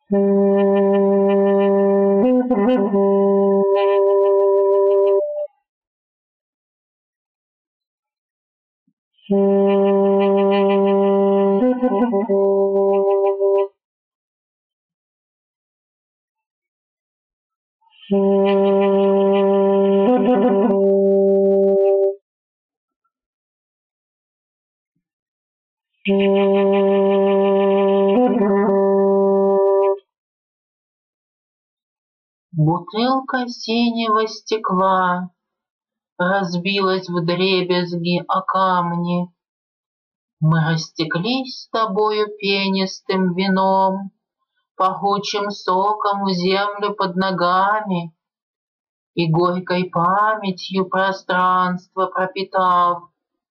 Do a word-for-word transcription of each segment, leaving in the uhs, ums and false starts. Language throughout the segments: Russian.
Бутылка синего стекла разбилась вдребезги о камни. Мы растеклись с тобою пенистым вином, пахучим соком землю под ногами и горькой памятью пространство пропитав.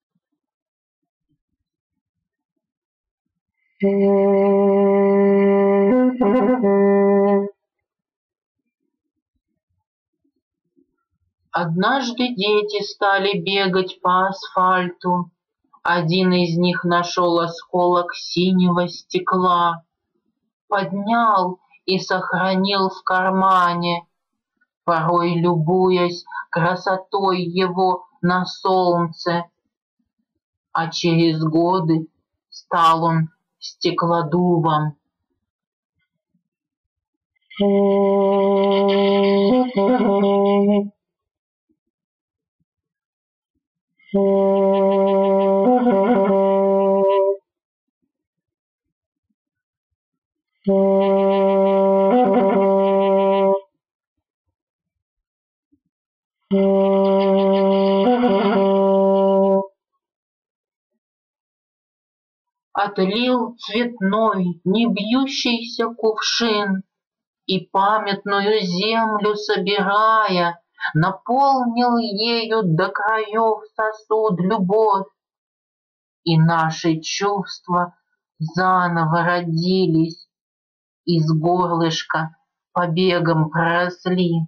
Однажды дети стали бегать по асфальту. Один из них нашел осколок синего стекла, поднял и сохранил в кармане, порой любуясь красотой его на солнце. А через годы стал он стеклодувом. Отлил цветной, не бьющийся кувшин, и памятную землю собирая, наполнил ею до краев сосуд любовь, и наши чувства заново родились, из горлышка побегом проросли.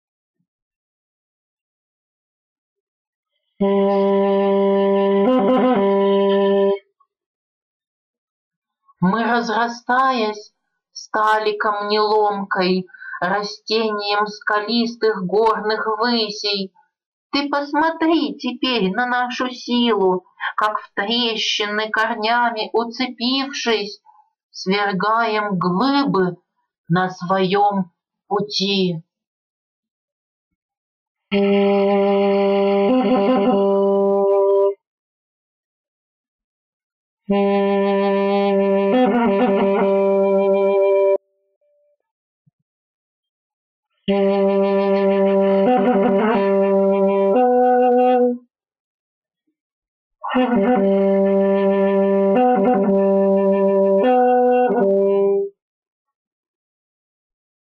Мы, разрастаясь, стали камнеломкой, растением скалистых горных высей. Ты посмотри теперь на нашу силу, как в трещины корнями уцепившись, свергаем глыбы на своем пути.